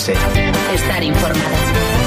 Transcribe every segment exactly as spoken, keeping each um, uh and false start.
Ourense. Estar informado.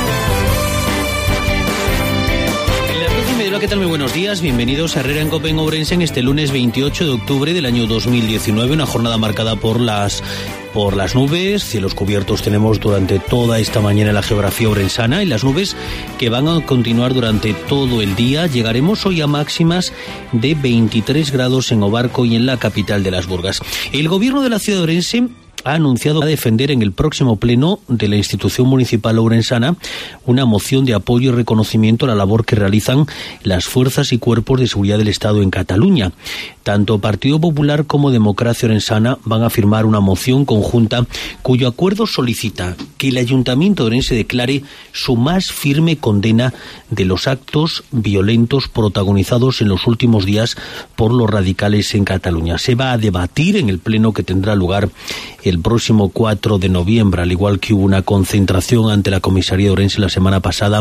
Hola, ¿qué tal? Muy buenos días. Bienvenidos a Herrera en Cope en Ourense en este lunes veintiocho de octubre del año dos mil diecinueve. Una jornada marcada por las por las nubes. Cielos cubiertos tenemos durante toda esta mañana en la geografía orensana, y las nubes que van a continuar durante todo el día. Llegaremos hoy a máximas de veintitrés grados en Obarco y en la capital de las Burgas. El gobierno de la ciudad de Ourense ha anunciado a defender en el próximo pleno de la institución municipal ourensana una moción de apoyo y reconocimiento a la labor que realizan las fuerzas y cuerpos de seguridad del Estado en Cataluña. Tanto Partido Popular como Democracia Orensana van a firmar una moción conjunta cuyo acuerdo solicita que el Ayuntamiento de Ourense declare su más firme condena de los actos violentos protagonizados en los últimos días por los radicales en Cataluña. Se va a debatir en el pleno que tendrá lugar el próximo cuatro de noviembre, al igual que hubo una concentración ante la comisaría de Ourense la semana pasada,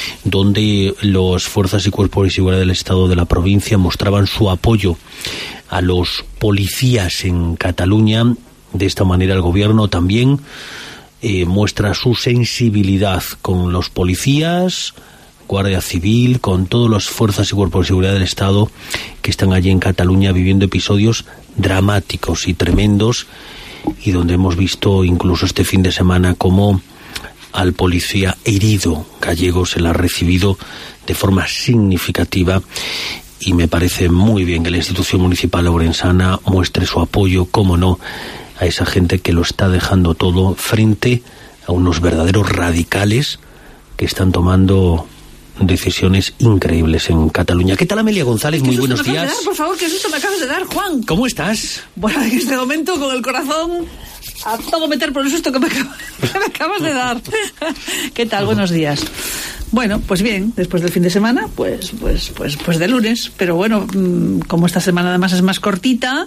donde las fuerzas y cuerpos de seguridad del Estado de la provincia mostraban su apoyo a los policías en Cataluña. De esta manera el gobierno también eh, muestra su sensibilidad con los policías, Guardia Civil, con todas las fuerzas y cuerpos de seguridad del Estado que están allí en Cataluña viviendo episodios dramáticos y tremendos, y donde hemos visto incluso este fin de semana cómo al policía herido gallego se le ha recibido de forma significativa. Y me parece muy bien que la institución municipal ourensana muestre su apoyo, cómo no, a esa gente que lo está dejando todo frente a unos verdaderos radicales que están tomando decisiones increíbles en Cataluña. ¿Qué tal, Amelia González? Muy buenos días. Dar, por favor, qué susto me acabas de dar, Juan. ¿Cómo estás? Bueno, en este momento con el corazón a todo meter por el susto que me, acabas, que me acabas de dar. ¿Qué tal? Buenos días. Bueno, pues bien, después del fin de semana, pues, pues, pues, pues de lunes. Pero bueno, como esta semana además es más cortita,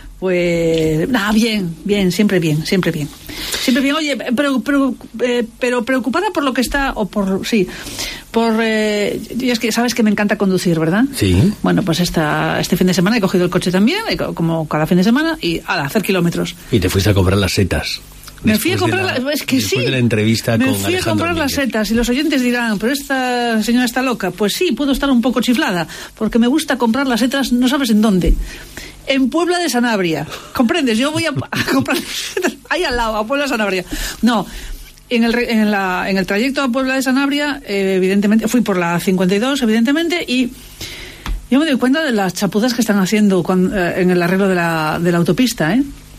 pues ah, bien, bien, siempre bien, siempre bien. Siempre bien, oye, pero, pero, eh, pero preocupada por lo que está, o por, sí, por, eh, y es que sabes que me encanta conducir, ¿verdad? Sí. Bueno, pues esta, este fin de semana he cogido el coche también, como cada fin de semana, y a hacer kilómetros. Y te fuiste a comprar las setas. Me fui a comprar, la, la, es que después sí, de la entrevista me con fui Alejandro a comprar Domínguez. Las setas, y los oyentes dirán, pero esta señora está loca. Pues sí, puedo estar un poco chiflada, porque me gusta comprar las setas, no sabes en dónde. En Puebla de Sanabria, ¿comprendes? Yo voy a, a comprar setas ahí al lado, a Puebla de Sanabria. No, en el, en la, en el trayecto a Puebla de Sanabria, eh, evidentemente, fui por la cincuenta y dos, evidentemente, y yo me doy cuenta de las chapuzas que están haciendo cuando, eh, en el arreglo de la, de la autopista, ¿eh?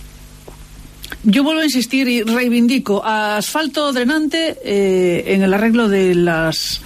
Yo vuelvo a insistir y reivindico asfalto drenante eh, en el arreglo de las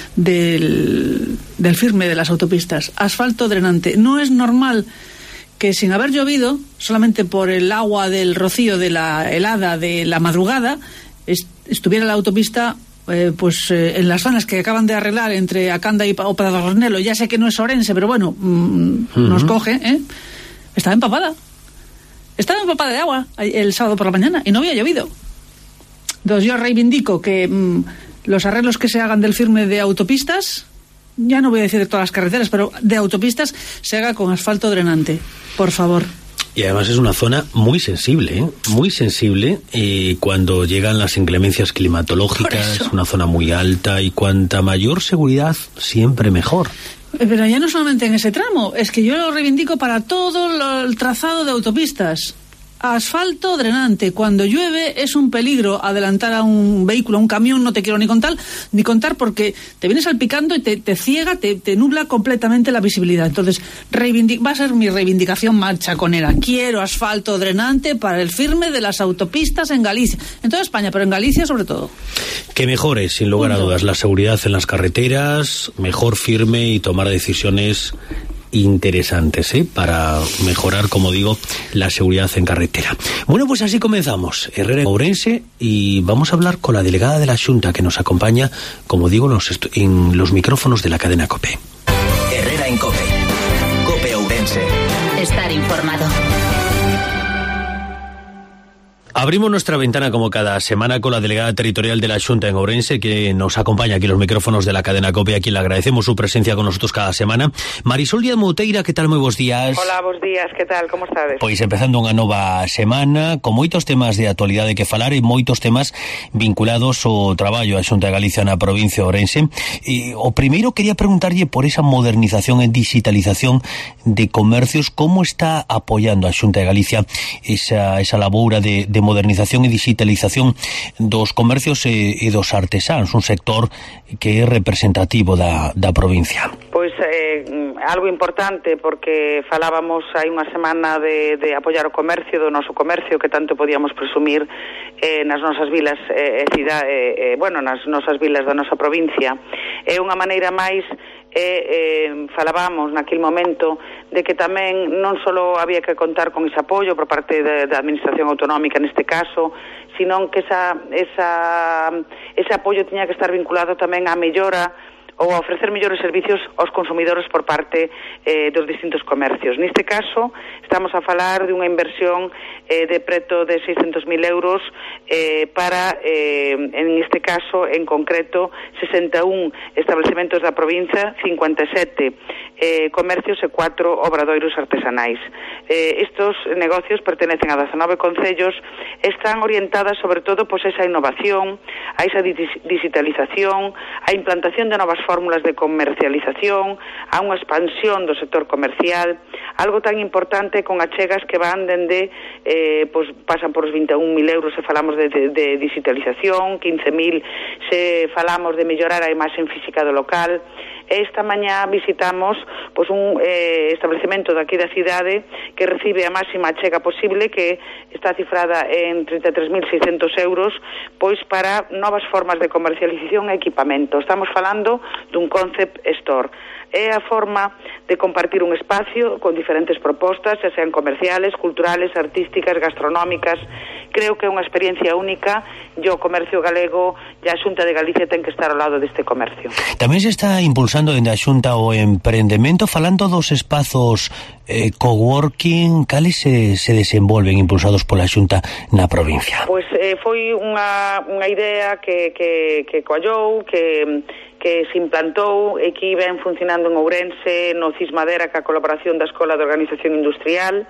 del, del firme de las autopistas. Asfalto drenante. No es normal que sin haber llovido, solamente por el agua del rocío de la helada de la madrugada, est- estuviera la autopista eh, pues eh, en las zonas que acaban de arreglar entre Acanda y o Pradornelo. Ya sé que no es Ourense, pero bueno, mmm, uh-huh. nos coge, ¿eh? Estaba empapada. Estaba empapada de agua el sábado por la mañana y no había llovido. Entonces yo reivindico que mmm, los arreglos que se hagan del firme de autopistas, ya no voy a decir de todas las carreteras, pero de autopistas, se haga con asfalto drenante, por favor. Y además es una zona muy sensible, ¿eh? muy sensible, y cuando llegan las inclemencias climatológicas, es una zona muy alta, y cuanta mayor seguridad, siempre mejor. Pero ya no solamente en ese tramo, es que yo lo reivindico para todo lo, el trazado de autopistas. Asfalto drenante. Cuando llueve es un peligro adelantar a un vehículo, a un camión, no te quiero ni contar, ni contar porque te vienes salpicando y te, te ciega, te, te nubla completamente la visibilidad. Entonces, reivindic- va a ser mi reivindicación machaconera. Quiero asfalto drenante para el firme de las autopistas en Galicia. En toda España, pero en Galicia sobre todo. Que mejore, sin lugar a dudas, la seguridad en las carreteras, mejor firme y tomar decisiones interesantes, ¿eh? Para mejorar, como digo, la seguridad en carretera. Bueno, pues así comenzamos. Herrera en Ourense, y vamos a hablar con la delegada de la Xunta que nos acompaña, como digo, en los, estu- en los micrófonos de la cadena COPE. Herrera en Cope. Cope Ourense. Estar informado. Abrimos nuestra ventana como cada semana con la delegada territorial de la Xunta en Ourense, que nos acompaña aquí en los micrófonos de la cadena COPE, a quien le agradecemos su presencia con nosotros cada semana. Marisol Díaz Mouteira, que tal? Moi bons días. Hola, bons días, que tal? Como estades? Pois empezando unha nova semana con moitos temas de actualidade que falar e moitos temas vinculados ao traballo da Xunta de Galicia na provincia de Ourense. E o primeiro quería preguntarlle por esa modernización e digitalización de comercios, como está apoiando a Xunta de Galicia esa, esa laboura de, de modernización e digitalización dos comercios e, e dos artesáns, un sector que é representativo da, da provincia. Pois eh, algo importante, porque falábamos hai unha semana de, de apoiar o comercio, do noso comercio, que tanto podíamos presumir eh, nas nosas vilas e eh, cidade, eh, bueno, nas nosas vilas da nosa provincia. É unha maneira máis e eh, falábamos naquele momento de que tamén non só había que contar con ese apoio por parte da Administración Autonómica neste caso, sino que esa, esa, ese apoio tiña que estar vinculado tamén á mellora ou a ofrecer mellores servicios aos consumidores por parte eh, dos distintos comercios. Neste caso, estamos a falar de unha inversión eh, de preto de seiscentos mil euros eh, para, eh, en este caso, en concreto, sesenta e un establecementos da provincia, cincuenta e sete eh, comercios e cuatro obradoiros artesanais. Eh, estos negocios pertenecen a dezanove concellos, están orientadas sobre todo pois, a esa innovación, a esa digitalización, a implantación de novas fórmulas de comercialización, a unha expansión do sector comercial, algo tan importante con achegas que van dende, eh, pues, pasan por os vinte e un mil euros se falamos de, de, de digitalización, quince mil se falamos de mellorar a imaxen física do local. Esta mañá visitamos pues, un eh, establecemento daqui da cidade que recibe a máxima achega posible, que está cifrada en trinta e tres mil seiscentos euros, pois para novas formas de comercialización e equipamento. Estamos falando dun concept store. É a forma de compartir un espacio con diferentes propostas, xa sean comerciales, culturales, artísticas, gastronómicas. Creo que é unha experiencia única e o comercio galego e a Xunta de Galicia ten que estar ao lado deste comercio. Tamén se está impulsando dende a Xunta o emprendemento, falando dos espazos eh, coworking, cales se, se desenvolven impulsados pola Xunta na provincia? Pois eh, foi unha, unha idea que, que, que coallou, que... que se implantou e que ven funcionando en Ourense, no Cismadera, ca colaboración da Escola de Organización Industrial,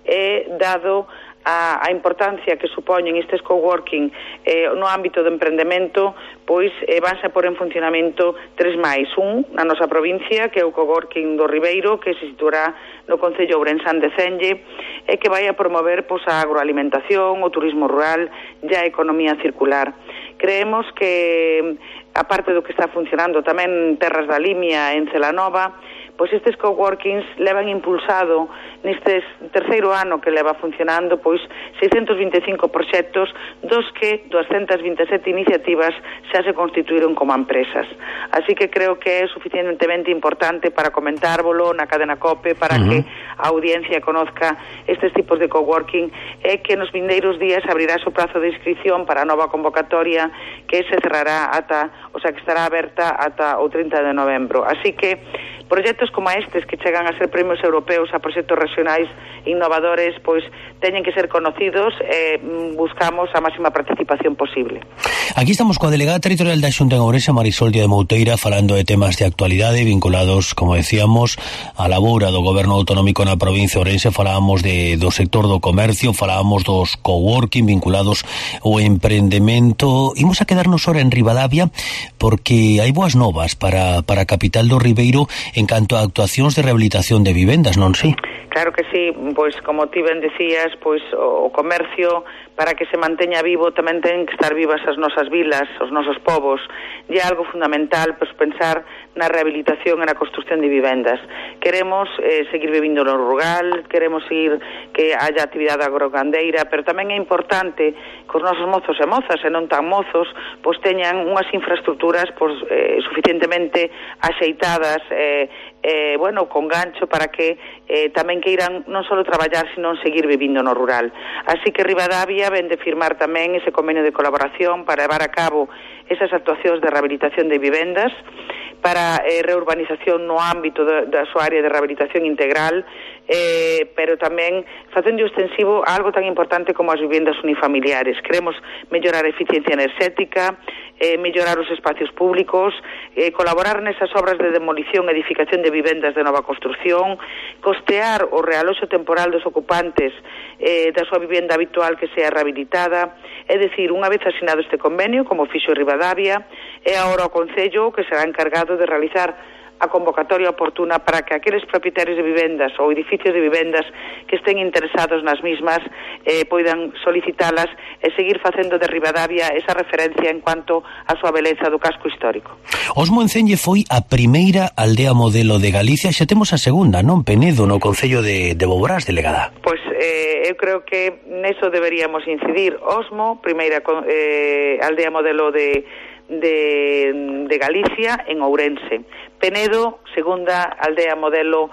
e dado a, a importancia que supoñen estes coworking eh, no ámbito do emprendemento, pois eh, vanse a pôr en funcionamento tres máis. Un, na nosa provincia, que é o coworking do Ribeiro, que se situará no Concello Ourensán de Cenge, e que vai a promover pois, a agroalimentación, o turismo rural e a economía circular. Creemos que, aparte do que está funcionando tamén en Terras da Limia, en Celanova, pois estes coworkings levan impulsado neste terceiro ano que leva funcionando pois seiscentos vinte e cinco proxectos, dos que doscientas vinte e sete iniciativas xa se constituíron como empresas. Así que creo que é suficientemente importante para comentárvolo na cadena COPE, para uh-huh. que a audiencia conozca estes tipos de coworking, e que nos vindeiros días abrirá o prazo de inscripción para a nova convocatoria, que se cerrará ata, o sea, que estará aberta ata o trinta de novembro. Así que proxectos como estes, que chegan a ser premios europeos a proxectos regionais innovadores, pois teñen que ser conocidos e buscamos a máxima participación posible. Aquí estamos coa delegada territorial da Xunta en Ourense, Marisol Díaz Mouteira, falando de temas de actualidade vinculados, como decíamos, á laboura do Goberno Autonómico na provincia de Ourense. Falábamos de, do sector do comercio, falábamos dos coworking vinculados ao emprendemento. Imos a quedarnos ahora en Ribadavia, porque hai boas novas para, para a capital do Ribeiro en canto a actuacións de rehabilitación de vivendas, non sei? Claro que sí, pois como ti ben decías, pois o comercio, para que se manteña vivo, tamén ten que estar vivas as nosas vilas, os nosos povos. E é algo fundamental, pois pensar na rehabilitación e na construcción de vivendas. Queremos eh, seguir vivindo no rural, queremos ir que haya actividade agrogandeira, pero tamén é importante que os nosos mozos e mozas, e non tan mozos, pois teñan unhas infraestructuras pois, eh, suficientemente axeitadas, eh, eh, bueno, con gancho, para que eh, tamén queiran non só traballar, sino seguir vivindo no rural. Así que Ribadavia ven de firmar tamén ese convenio de colaboración para levar a cabo esas actuacións de rehabilitación de vivendas, para eh, reurbanización no ámbito da, da súa área de rehabilitación integral, eh, pero tamén facendo extensivo a algo tan importante como as vivendas unifamiliares. Queremos mellorar a eficiencia enerxética, eh, mellorar os espacios públicos, eh, colaborar nesas obras de demolición e edificación de vivendas de nova construción, costear o realoxo temporal dos ocupantes eh, da súa vivenda habitual que sea rehabilitada. É dicir, unha vez asinado este convenio, como fixo Ribadavia, é agora o Concello que será encargado de realizar a convocatoria oportuna para que aqueles propietarios de vivendas ou edificios de vivendas que estén interesados nas mismas eh, poidan solicitalas e seguir facendo de Ribadavia esa referencia en cuanto a súa beleza do casco histórico. Osmo Encenlle foi a primeira aldea modelo de Galicia, xa temos a segunda, non? Penedo, no Concello de, de Boborás, delegada. Pois eh, eu creo que neso deberíamos incidir. Osmo, primeira eh, aldea modelo de De, de Galicia en Ourense. Penedo, segunda aldea modelo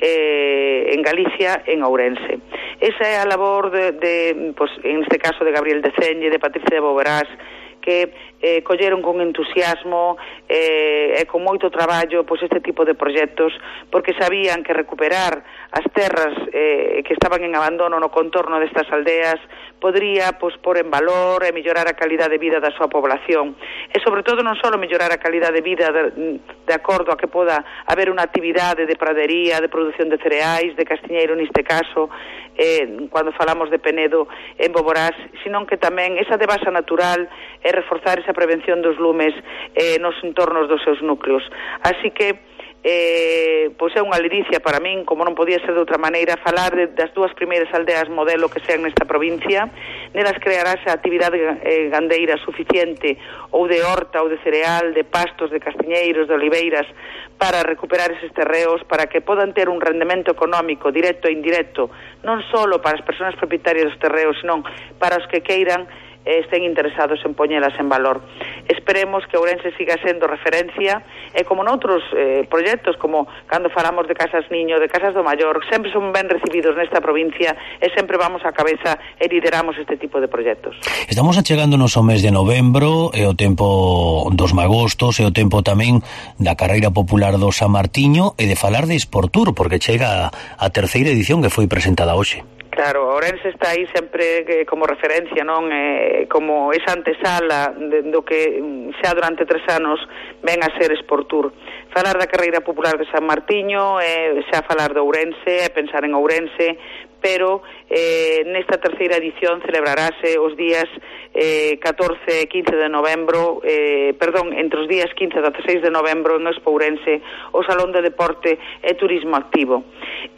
eh, en Galicia en Ourense. Esa é a labor de, de pues, en este caso de Gabriel de Ceñe, de Patricia de Boborás, que eh, colleron con entusiasmo eh, e con moito traballo pois este tipo de proxectos, porque sabían que recuperar as terras eh, que estaban en abandono no contorno destas aldeas podría pois, pôr en valor e mellorar a calidade de vida da súa población. E sobre todo non só mellorar a calidade de vida de, de acordo a que poda haber unha actividade de pradería, de produción de cereais, de castiñeiro neste caso, eh, cando falamos de Penedo en Boborás, senón que tamén esa devasa natural é reforzar esa prevención dos lumes eh, nos entornos dos seus núcleos. Así que eh, pois é unha ledicia para min, como non podía ser de outra maneira, falar de, das dúas primeiras aldeas modelo que sean nesta provincia. Nelas crearase a actividade eh, gandeira suficiente, ou de horta, ou de cereal, de pastos, de castiñeiros, de oliveiras, para recuperar eses terreos, para que podan ter un rendemento económico directo e indirecto, non só para as persoas propietarias dos terreos, senón para os que queiran estén interesados en poñelas en valor. Esperemos que Ourense siga sendo referencia e como noutros eh, proxectos, como cando falamos de Casas Niño, de Casas do Maior, sempre son ben recibidos nesta provincia e sempre vamos á cabeza e lideramos este tipo de proxectos. Estamos achegándonos ao mes de novembro, é o tempo dos magostos, é o tempo tamén da carreira popular do San Martiño e de falar de Sportur, porque chega a terceira edición que foi presentada hoxe. Claro, Ourense está aí sempre eh, como referencia, non? Eh, como esa antesala de, do que xa durante tres anos ven a ser Sportur. Falar da carreira popular de San Martiño, eh, xa falar de Ourense, e pensar en Ourense, pero eh, nesta terceira edición celebrarase os días eh, catorce e quince de novembro, eh, perdón, entre os días quince e dezasseis de novembro en Expo Ourense, o Salón de Deporte e Turismo Activo.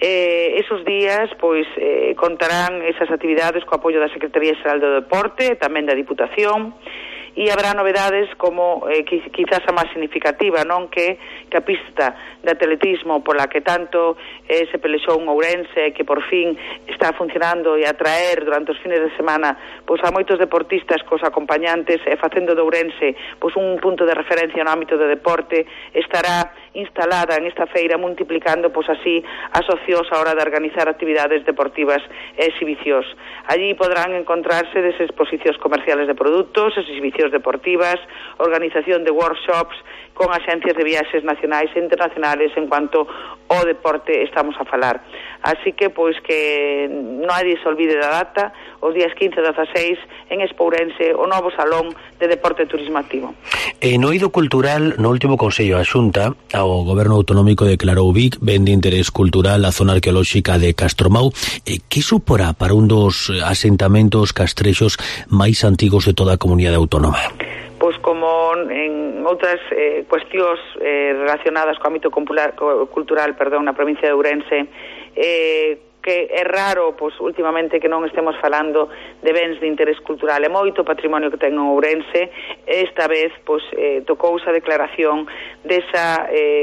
Eh, esos días, pois, eh, contarán esas actividades co apoio da Secretaría Xeral do Deporte, tamén da Diputación, e habrá novedades como eh, quizás a máis significativa, non, que, que a pista de atletismo pola que tanto eh, se pelexou en Ourense, que por fin está funcionando e atraer durante os fines de semana pois a moitos deportistas cos acompañantes e facendo de Ourense pois un punto de referencia no ámbito de deporte, estará instalada en esta feira multiplicando pois así as opcións a hora de organizar actividades deportivas e exhibicións. Allí podrán encontrarse des exposicións comerciales de produtos, exhibicións deportivas, organización de workshops con axencias de viaxes nacionais e internacionales en cuanto ao deporte estamos a falar. Así que, pois, que non hai se olvide da data, os días quince e dezasseis en Expo Ourense, o novo Salón de Deporte e Turismo Activo. E no eido cultural, no último Consello a Xunta, o Goberno Autonómico declarou Vic ben de interés cultural a zona arqueolóxica de Castromau. E que suporá para un dos asentamentos castrexos máis antigos de toda a comunidade autónoma? Pois como en outras eh, cuestións eh, relacionadas co ámbito cultural, cultural perdón, na provincia de Ourense, eh, que é raro, pois, últimamente que non estemos falando de bens de interés cultural. É moito patrimonio que ten en Ourense. Esta vez, pois, eh, tocou esa declaración desa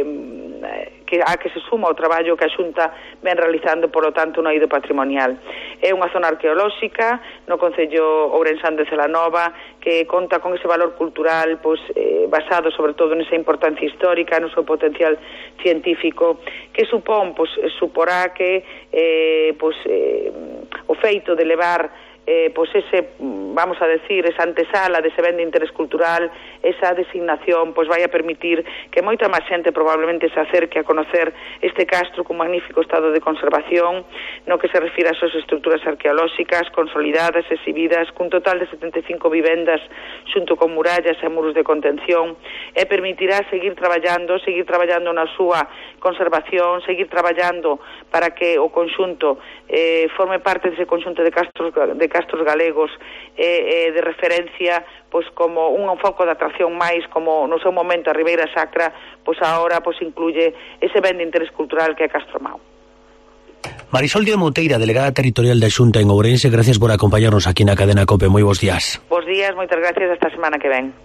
eh, que a que se suma o traballo que a Xunta ven realizando, por lo tanto, no eido patrimonial. É unha zona arqueolóxica no Concello ourensán de Celanova que conta con ese valor cultural pois, eh, basado sobre todo nesa importancia histórica, no seu potencial científico, que supón, pois, suporá que eh, pois, eh, o feito de levar eh, pois ese vamos a decir, esa antesala dese ben de interés cultural, esa designación, pois vai a permitir que moita máis xente probablemente se acerque a conocer este castro con magnífico estado de conservación, no que se refira ás súas estruturas arqueolóxicas, consolidadas, exhibidas, cun total de setenta e cinco vivendas xunto con murallas e muros de contención, e permitirá seguir traballando, seguir traballando na súa conservación, seguir traballando para que o conxunto eh, forme parte dese conxunto de castros, de castros galegos eh, eh, de referencia, pois como un foco de atracción máis, como no seu momento a Ribeira Sacra, pois agora pois incluye ese ben de interés cultural que é Castromao. Marisol Díaz Monteira, delegada territorial da Xunta en Ourense, gracias por acompañarnos aquí na cadena COPE. Moi bons días. Bos días, moitas gracias, hasta a semana que ven.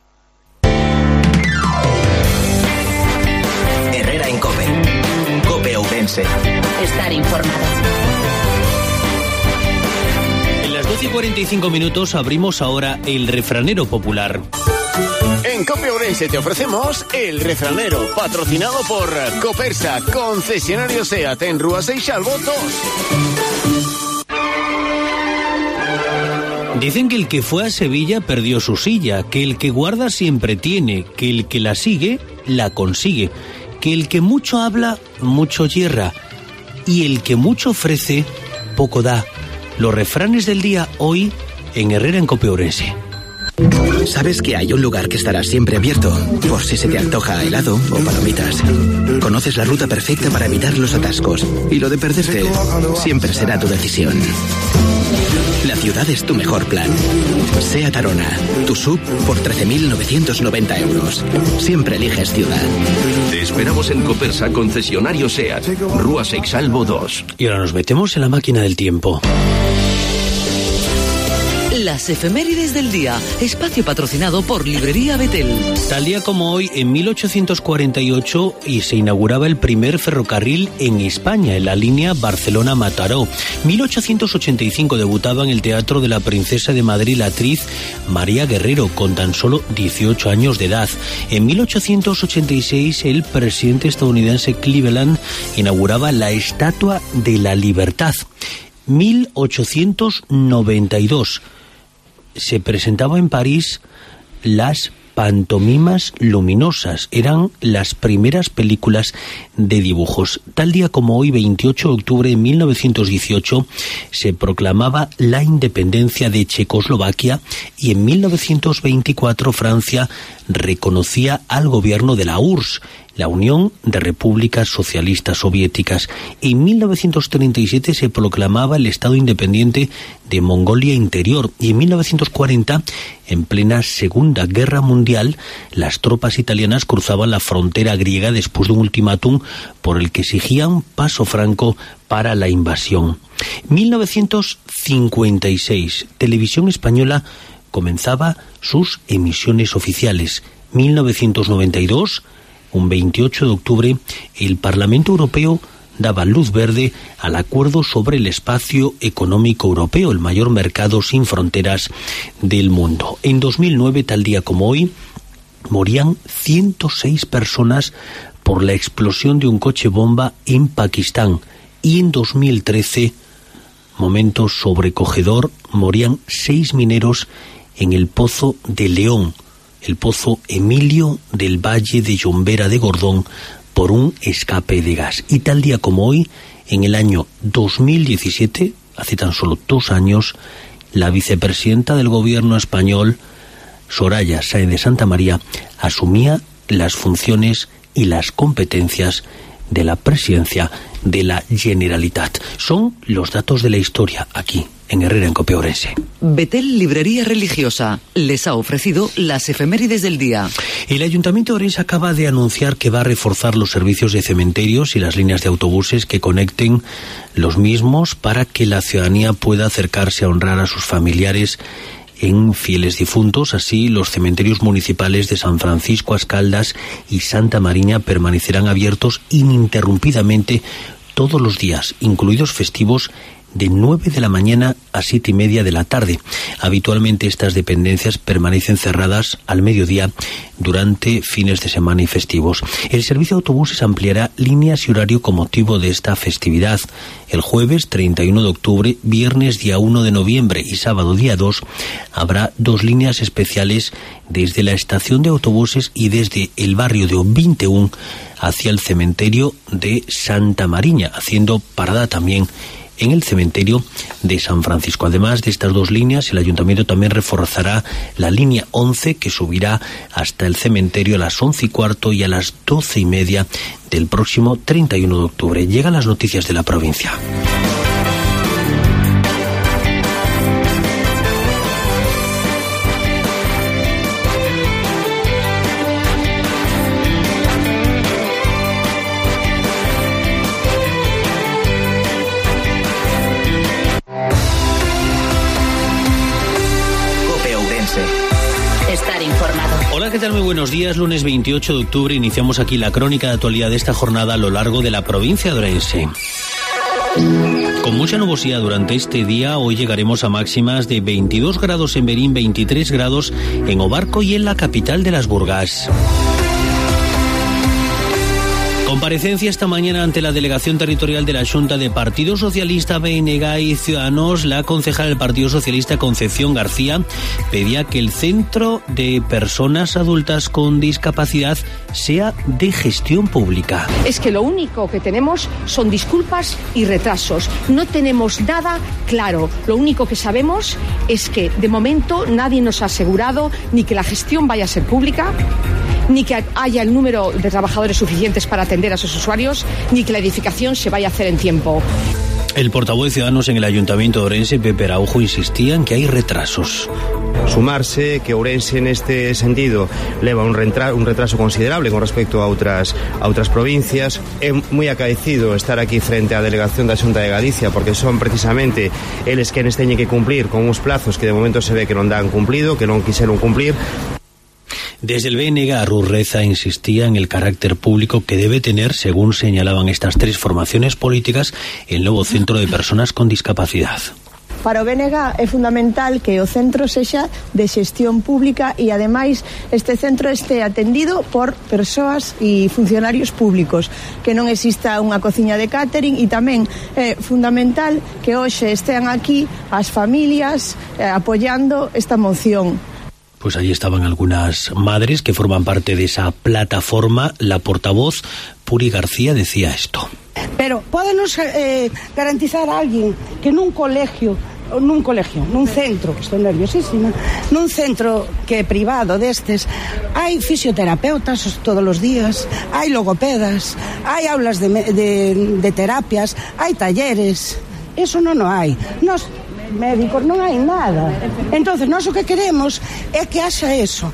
Herrera en COPE. COPE Ourense. Estar informado. En las doce y cuarenta y cinco minutos abrimos ahora el refranero popular. En COPE Ourense te ofrecemos El Refranero, patrocinado por Copersa, concesionario SEAT en Rúa Seixalvo dos. Dicen que el que fue a Sevilla perdió su silla, que el que guarda siempre tiene, que el que la sigue, la consigue, que el que mucho habla, mucho yerra, y el que mucho ofrece, poco da. Los refranes del día hoy en Herrera en COPE Ourense. Sabes que hay un lugar que estará siempre abierto, por si se te antoja helado o palomitas. Conoces la ruta perfecta para evitar los atascos, y lo de perderte siempre será tu decisión. La ciudad es tu mejor plan. SEAT Arona, tu sub por trece mil novecientos noventa euros. Siempre eliges ciudad. Te esperamos en Copersa, concesionario SEAT, Rúa Seixalvo dos. Y ahora nos metemos en la máquina del tiempo. Las efemérides del día, espacio patrocinado por Librería Betel. Tal día como hoy, en mil ochocientos cuarenta y ocho, y se inauguraba el primer ferrocarril en España, en la línea Barcelona-Mataró. mil ochocientos ochenta y cinco debutaba en el Teatro de la Princesa de Madrid la actriz María Guerrero, con tan solo dieciocho años de edad. En mil ochocientos ochenta y seis, el presidente estadounidense Cleveland inauguraba la Estatua de la Libertad. mil ochocientos noventa y dos. Se presentaba en París las pantomimas luminosas. Eran las primeras películas de dibujos. Tal día como hoy, veintiocho de octubre de mil novecientos dieciocho, se proclamaba la independencia de Checoslovaquia, y en mil novecientos veinticuatro Francia reconocía al gobierno de la U R S S, la Unión de Repúblicas Socialistas Soviéticas. En mil novecientos treinta y siete se proclamaba el Estado independiente de Mongolia Interior, y en mil novecientos cuarenta, en plena Segunda Guerra Mundial, las tropas italianas cruzaban la frontera griega después de un ultimátum por el que exigían paso franco para la invasión. mil novecientos cincuenta y seis, Televisión Española comenzaba sus emisiones oficiales. mil novecientos noventa y dos, un veintiocho de octubre, el Parlamento Europeo daba luz verde al acuerdo sobre el espacio económico europeo, el mayor mercado sin fronteras del mundo. En dos mil nueve, tal día como hoy, morían ciento seis personas por la explosión de un coche bomba en Pakistán. Y en dos mil trece, momento sobrecogedor, morían seis mineros en el Pozo de León, el Pozo Emilio del Valle de Llombera de Gordón, por un escape de gas. Y tal día como hoy, en el año dos mil diecisiete, hace tan solo dos años, la vicepresidenta del gobierno español, Soraya Sáenz de Santamaría, asumía las funciones y las competencias de la presidencia de la Generalitat. Son los datos de la historia aquí en Herrera en COPE Ourense. Betel Librería Religiosa les ha ofrecido las efemérides del día. El Ayuntamiento de Ourense acaba de anunciar que va a reforzar los servicios de cementerios y las líneas de autobuses que conecten los mismos para que la ciudadanía pueda acercarse a honrar a sus familiares en fieles difuntos. Así, los cementerios municipales de San Francisco, Ascaldas y Santa Mariña permanecerán abiertos ininterrumpidamente todos los días, incluidos festivos, de nueve de la mañana a siete y media de la tarde. Habitualmente estas dependencias permanecen cerradas al mediodía durante fines de semana y festivos. El servicio de autobuses ampliará líneas y horario con motivo de esta festividad. El jueves treinta y uno de octubre, viernes día uno de noviembre y sábado día dos habrá dos líneas especiales desde la estación de autobuses y desde el barrio de O veintiuno hacia el cementerio de Santa Mariña, haciendo parada también en el cementerio de San Francisco. Además de estas dos líneas, el ayuntamiento también reforzará la línea once, que subirá hasta el cementerio a las once y cuarto y a las doce y media del próximo treinta y uno de octubre. Llegan las noticias de la provincia. Estar informado. Hola, ¿qué tal? Muy buenos días. Lunes veintiocho de octubre iniciamos aquí la crónica de actualidad de esta jornada a lo largo de la provincia de Ourense. Con mucha nubosidad durante este día, hoy llegaremos a máximas de veintidós grados en Berín, veintitrés grados en Obarco y en la capital de las Burgas. Comparecencia esta mañana ante la Delegación Territorial de la Xunta de Partido Socialista, B N G y Ciudadanos. La concejala del Partido Socialista, Concepción García, pedía que el Centro de Personas Adultas con Discapacidad sea de gestión pública. Es que lo único que tenemos son disculpas y retrasos. No tenemos nada claro. Lo único que sabemos es que de momento nadie nos ha asegurado ni que la gestión vaya a ser pública, ni que haya el número de trabajadores suficientes para atender a sus usuarios, ni que la edificación se vaya a hacer en tiempo. El portavoz de Ciudadanos en el Ayuntamiento de Ourense, Pepe Araujo, insistía en que hay retrasos. Sumarse que Ourense en este sentido leva un retraso, un retraso considerable con respecto a outras a outras provincias. É moi acaecido estar aquí frente á delegación da Xunta de Galicia, porque son precisamente eles quenes teñen que cumplir con uns plazos que de momento se ve que non dan cumplido, que non quixeron cumplir. Desde el B N G, Ruth Reza insistía en el carácter público que debe tener, según señalaban estas tres formaciones políticas, el nuevo Centro de Personas con Discapacidad. Para o B N G é fundamental que o centro sexa de xestión pública e, ademais, este centro este atendido por persoas e funcionarios públicos, que non exista unha cociña de catering, e tamén é fundamental que hoxe estean aquí as familias eh, apoiando esta moción. Pues allí estaban algunas madres que forman parte de esa plataforma. La portavoz, Puri García, decía esto. Pero, ¿pódenos eh, garantizar a alguien que nun colegio, nun colegio, nun centro, estou nerviosísima, nun centro que é privado destes, hai fisioterapeutas todos os días, hai logopedas, hai aulas de, de, de terapias, hai talleres? Eso non o hai. Nos médicos non hai nada. Entonces, nós o que queremos é que haxa eso.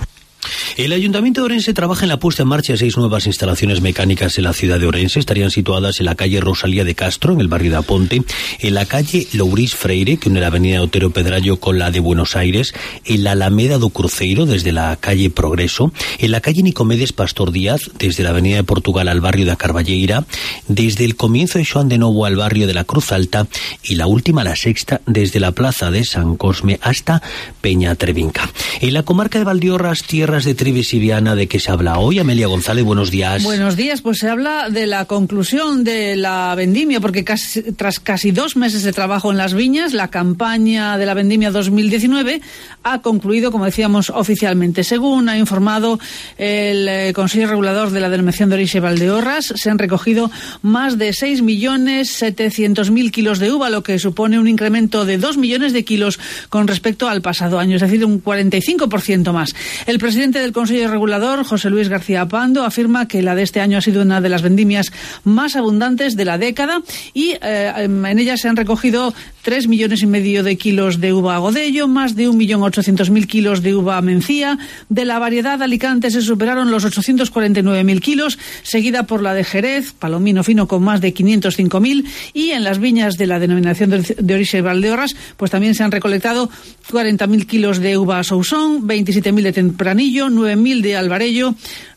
El Ayuntamiento de Ourense trabaja en la puesta en marcha de seis nuevas instalaciones mecánicas en la ciudad de Ourense. Estarían situadas en la calle Rosalía de Castro, en el barrio de Aponte, en la calle Lourís Freire, que une la avenida Otero Pedrallo con la de Buenos Aires, en la Alameda do Cruceiro, desde la calle Progreso, en la calle Nicomedes Pastor Díaz, desde la avenida de Portugal al barrio de Carballeira, desde el comienzo de Xoán de Novo al barrio de la Cruz Alta, y la última, la sexta, desde la plaza de San Cosme hasta Peña Trevinca. En la comarca de Valdeorras, tierras de Trives y Viana, ¿de qué se habla hoy? Amelia González, buenos días. Buenos días, pues se habla de la conclusión de la vendimia, porque casi, tras casi dos meses de trabajo en las viñas, la campaña de la vendimia dos mil diecinueve ha concluido, como decíamos, oficialmente. Según ha informado el eh, Consejo Regulador de la Denominación de Origen Valdeorras, se han recogido más de seis millones setecientos mil kilos de uva, lo que supone un incremento de dos millones de kilos con respecto al pasado año, es decir, un cuarenta y cinco por ciento más. El presidente del Consejo Regulador, José Luis García Pando, afirma que la de este año ha sido una de las vendimias más abundantes de la década y eh, en ella se han recogido tres millones y medio de kilos de uva Godello, más de un millón ochocientos mil kilos de uva Mencía. De la variedad de Alicante se superaron los ochocientos cuarenta y nueve mil kilos, seguida por la de Jerez, Palomino Fino, con más de quinientos cinco mil, y en las viñas de la denominación de, de Orixe Valdeorras, pues también se han recolectado cuarenta mil kilos de uva Sousón, veintisiete mil de Tempranillo, nueve mil de Alvarello,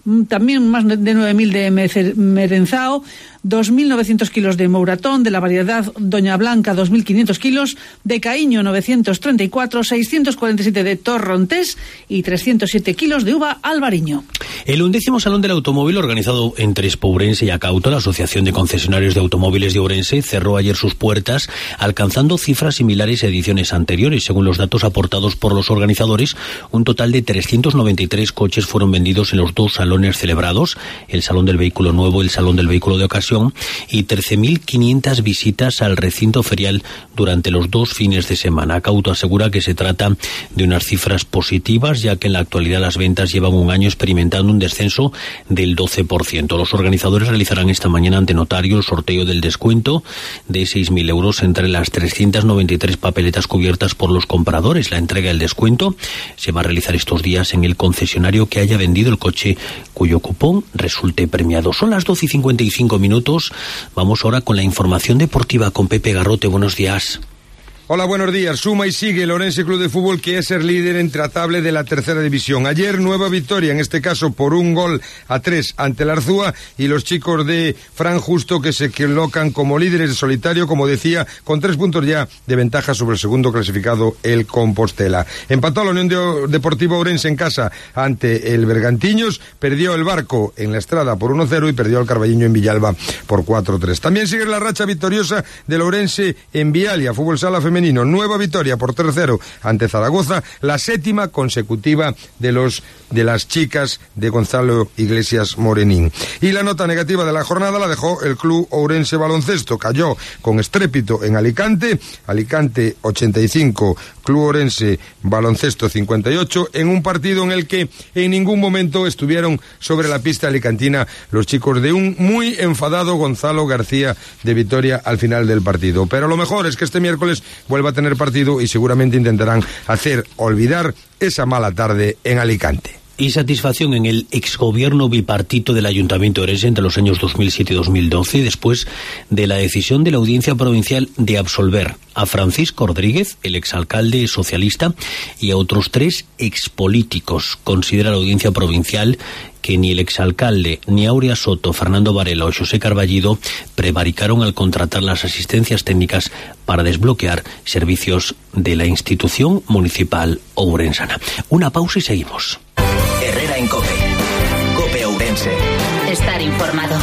también más de nueve mil de merenzao, dos mil novecientos kilos de mouratón, de la variedad Doña Blanca dos mil quinientos kilos, de caíño novecientos treinta y cuatro, seiscientos cuarenta y siete de torrontés y trescientos siete kilos de uva albariño. El undécimo Salón del Automóvil, organizado entre Expo Ourense y Acauto, la Asociación de Concesionarios de Automóviles de Ourense, cerró ayer sus puertas, alcanzando cifras similares a ediciones anteriores. Según los datos aportados por los organizadores, un total de trescientos noventa y tres coches fueron vendidos en los dos salones celebrados, el Salón del Vehículo Nuevo y el Salón del Vehículo de Ocasión, y trece mil quinientas visitas al recinto ferial durante los dos fines de semana. Acauto asegura que se trata de unas cifras positivas, ya que en la actualidad las ventas llevan un año experimentando un descenso del doce por ciento. Los organizadores realizarán esta mañana ante notario el sorteo del descuento de seis mil euros entre las trescientas noventa y tres papeletas cubiertas por los compradores. La entrega del descuento se va a realizar estos días en el concesionario que haya vendido el coche cuyo cupón resulte premiado. Son las doce y cincuenta y cinco minutos. Vamos ahora con la información deportiva con Pepe Garrote. Buenos días. Hola, buenos días. Suma y sigue el Ourense Club de Fútbol, que es el líder intratable de la tercera división. Ayer nueva victoria, en este caso por un gol a tres ante el Arzúa, y los chicos de Fran Justo, que se colocan como líderes de solitario, como decía, con tres puntos ya de ventaja sobre el segundo clasificado, el Compostela. Empató la Unión de Deportiva Ourense en casa ante el Bergantiños, perdió el Barco en la Estrada por uno cero y perdió el Carballiño en Villalba por cuatro tres. También sigue la racha victoriosa del Ourense en Vialia, fútbol sala femenino. Nueva victoria por tres cero ante Zaragoza, la séptima consecutiva de los de las chicas de Gonzalo Iglesias Morenín. Y la nota negativa de la jornada la dejó el Club Ourense Baloncesto. Cayó con estrépito en Alicante, Alicante ochenta y cinco, Club Ourense Baloncesto cincuenta y ocho, en un partido en el que en ningún momento estuvieron sobre la pista alicantina los chicos de un muy enfadado Gonzalo García de Vitoria al final del partido. Pero lo mejor es que este miércoles vuelva a tener partido y seguramente intentarán hacer olvidar esa mala tarde en Alicante. Y satisfacción en el exgobierno bipartito del Ayuntamiento de Ourense entre los años dos mil siete y dos mil doce, después de la decisión de la Audiencia Provincial de absolver a Francisco Rodríguez, el exalcalde socialista, y a otros tres expolíticos. Considera la Audiencia Provincial que ni el exalcalde, ni Aurea Soto, Fernando Varela o José Carballido prevaricaron al contratar las asistencias técnicas para desbloquear servicios de la institución municipal ourensana. Una pausa y seguimos. Herrera en COPE. COPE Ourense. Estar informado.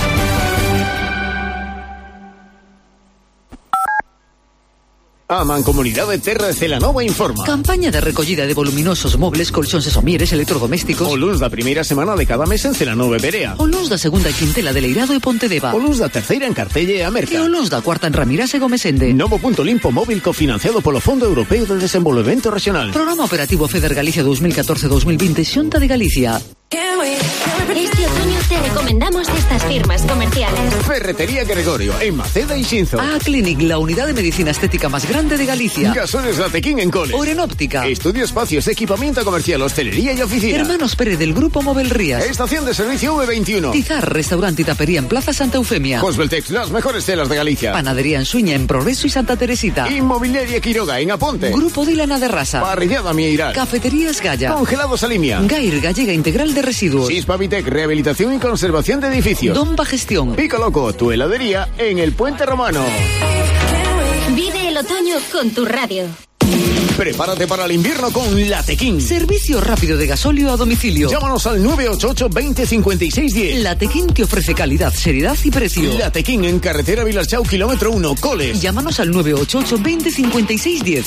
A Mancomunidad de Terra de Celanova informa. Campaña de recogida de voluminosos mobles, colchones e somieres, electrodomésticos. O luns da primeira semana de cada mes en Celanova e Berea. O luns da segunda quintela de Leirado e Pontedeva. O luns da terceira en Cartelle e Amerca. E o luns da cuarta en Ramirás e Gomesende. Novo punto limpo móvil cofinanciado polo Fondo Europeo de Desenvolvemento Regional. Programa Operativo FEDER Galicia dos mil catorce dos mil veinte, Xunta de Galicia. Este otoño te recomendamos estas firmas comerciales. Ferretería Gregorio, en Maceda y Xinzo. A Clinic, la unidad de medicina estética más grande de Galicia. Gasones Latequín en Cole. Orenóptica. Estudio Espacios, equipamiento comercial, hostelería y oficina. Hermanos Pérez del Grupo Móvil Rías. Estación de servicio V veintiuno. Tizar, restaurante y tapería en Plaza Santa Eufemia. Cosbeltex, las mejores telas de Galicia. Panadería en Suña, en Progreso y Santa Teresita. Inmobiliaria Quiroga, en Aponte. Grupo Dilana de Rasa. Parrillada Mieiral. Cafeterías Galla. Congelados Alimia. Gair, Gallega Integral de Residuos. Sispavitec, rehabilitación y conservación de edificios. Domba Gestión. Pico Loco, tu heladería en el Puente Romano. Vive el otoño con tu radio. Prepárate para el invierno con Latequín. Servicio rápido de gasóleo a domicilio. Llámanos al nueve ocho ocho, veinte, cincuenta y seis, diez. Latequín te ofrece calidad, seriedad y precio. Latequín en carretera Vilaschau, kilómetro uno, Coles. Llámanos al nueve ocho ocho, veinte, cincuenta y seis, diez.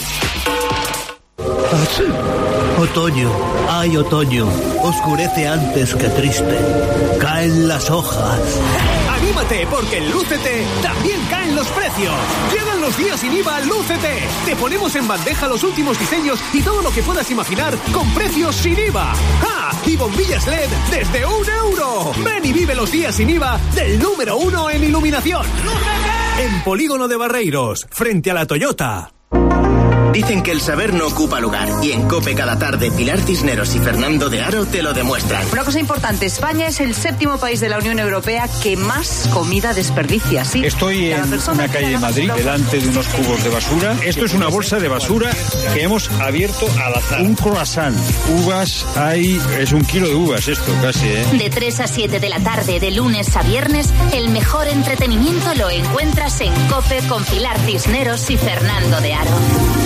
Otoño, ay otoño, oscurece antes que triste. Caen las hojas. ¡Anímate, porque en Lúcete también caen los precios! Llegan los días sin I V A Lúcete. Te ponemos en bandeja los últimos diseños y todo lo que puedas imaginar con precios sin I V A. ¡Ah! Y bombillas L E D desde un euro. Ven y vive los días sin I V A del número uno en iluminación. ¡Lúcete! En Polígono de Barreiros, frente a la Toyota. Dicen que el saber no ocupa lugar, y en COPE cada tarde Pilar Cisneros y Fernando de Aro te lo demuestran. Una cosa importante, España es el séptimo país de la Unión Europea que más comida desperdicia. ¿Sí? Estoy en una calle de Madrid, delante de unos cubos de basura. Esto es una bolsa de basura que hemos abierto al azar. Un croissant, uvas, hay, es un kilo de uvas esto casi, ¿eh? De tres a siete de la tarde, de lunes a viernes, el mejor entretenimiento lo encuentras en COPE con Pilar Cisneros y Fernando de Aro.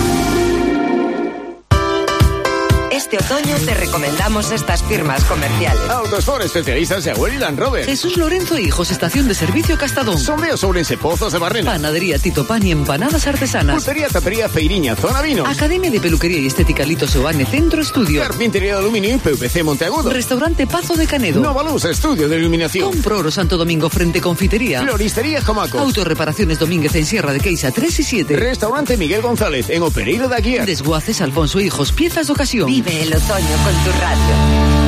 Este otoño te recomendamos estas firmas comerciales. Autosport, especialistas de Agüero y Land Rover. Jesús Lorenzo e Hijos, estación de servicio Castadón. Sondeo Sobrense, Pozos de Barrena. Panadería Tito Pan y empanadas artesanas. Pulpería, tapería, Feiriña, Zona Vinos. Academia de Peluquería y Estética Lito Seoane, Centro Estudio. Carpintería de Aluminio y P V C Monteagudo. Restaurante Pazo de Canedo. Novaluz, estudio de iluminación. Comproro Santo Domingo, frente Confitería. Floristería Jamaco. Autorreparaciones Domínguez en Sierra de Queixa tres y siete. Restaurante Miguel González en Opereiro de Aguiar. Desguaces Alfonso e Hijos, piezas de ocasión. Vive el otoño con tu radio.